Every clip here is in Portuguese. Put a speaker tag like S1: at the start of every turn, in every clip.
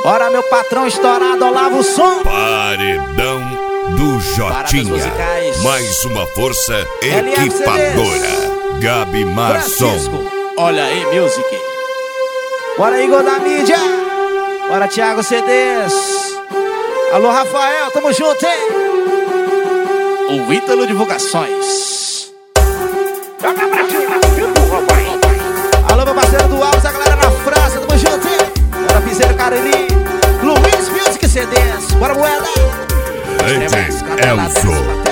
S1: Ora, meu patrão estourado, Olavo o som.
S2: Paredão do Jotinha. Mais uma força equipadora. Gabi Marson.
S1: Olha aí, music. Bora, Igor da mídia. Bora, Thiago CDs. Alô, Rafael, tamo junto, hein? O Ítalo Divulgações. Joga pra cima. Alô, meu parceiro do Alves, a galera na França, tamo junto, hein? Bora, Piseiro Cariri. Luiz Music CDs. Bora, moeda.
S2: Estremece, Elzo.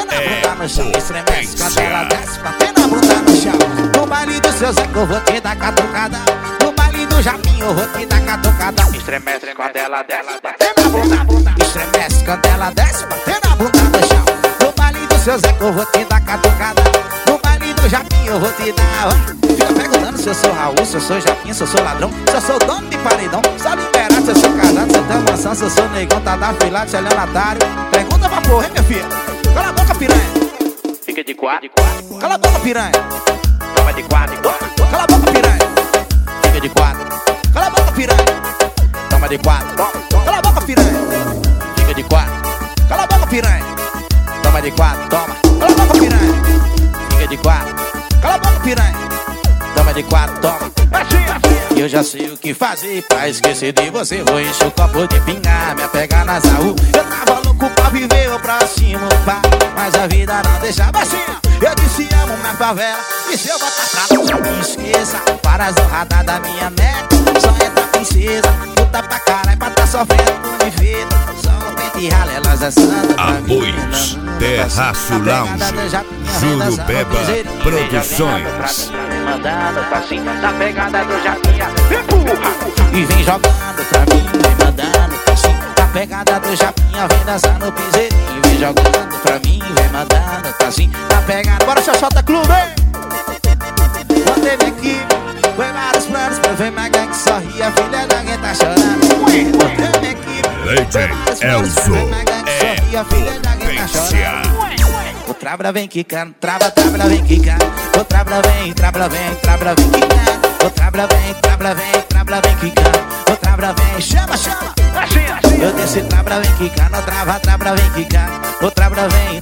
S1: Estremece, cadela desce, batendo a bunda no chão. No baile do seu Zé, eu vou te dar catucada. No baile do Japinho, eu vou te dar catucada. Estremece, cadela desce, batendo a bunda. Estremece, cadela desce, batendo a bunda no chão. No baile do seu Zé, eu vou te dar catucada. No baile do Japinho, eu vou te dar. Fica perguntando se eu sou Raul, se eu sou Japinha, se eu sou ladrão, se eu sou dono de paredão. Só liberado, se eu sou casado, se eu tenho mansão, se eu sou negão, tá da filada, se eu é otário. Pergunta pra porra, hein, minha filha? Cala a boca, piranha.
S3: Fica de quatro.
S1: Cala a boca, piranha.
S3: Toma de quatro.
S1: Cala a boca, piranha.
S3: Fica de quatro.
S1: Cala a boca, piranha.
S3: Toma de quatro.
S1: Cala a boca, piranha.
S3: Fica de quatro.
S1: Cala a boca, piranha.
S3: Toma de quatro. Toma.
S1: Cala a boca, piranha.
S3: Fica de quatro.
S1: Cala a boca, piranha.
S3: Toma de quatro. Toma.
S1: E eu já sei o que fazer pra esquecer de você. Vou encher o copo de pingar, me apegar nas Zaú. Eu tava louco pra viver o próximo pá, mas a vida não deixa baixinha. Eu disse amo minha favela, e se eu voltar pra lá, não me esqueça. Para as honradas da minha meta, só entra princesa. Luta pra caralho pra tá sofrendo com defeito. Só no pente rala, elas assando pra
S2: Apoios, Terraço Lounge, Jurubeba Produções.
S3: Mandando passinho na pegada do Japinha. Empurra.
S1: E vem jogando pra mim, vem mandando passinho na pegada do Japinha, vem dançar no piseirinho. Vem jogando pra mim, vem mandando passinho na pegada. Bora, Xoxota Clube! Botei minha equipe, foi vários planos pra ver minha gangue sorrir. A filha da quem tá chorando. Botei minha equipe, foi vários planos pra ver minha gangue sorrir. A filha da quem tá chorando. O trabra vem quicando, trabra vem quicando. O trabra vem quicando. O trabra vem quicando. O trabra vem, chama. Eu desci, trabra vem quicando. Trabra vem quicando. O trabra vem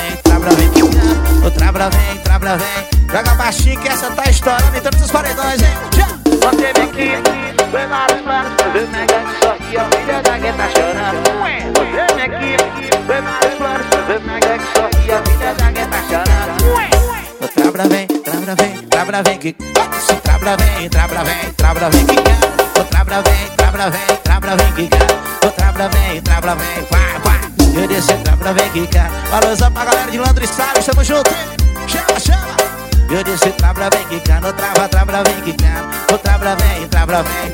S1: quicando. O trabra vem. Joga baixinho que essa tá estourando em todos os paredões, hein?
S3: Botei minha equipe, foi vários planos pra ver minha gangue sorrir. A filha da quem tá chorando. Botei minha equipe, foi vários planos pra ver minha gangue sorrir. A filha da quem tá chorando.
S1: O trabra vem que se trabra vem quicando. O trabra vem quicando. O trabra vem, vai. Eu desci, trabra vem quicando. Valorzão pra galera de Londres, sabe? Estamos juntos, chama. Eu desci, trabra vem quicando. O trabra vem quicando. O trabra vem,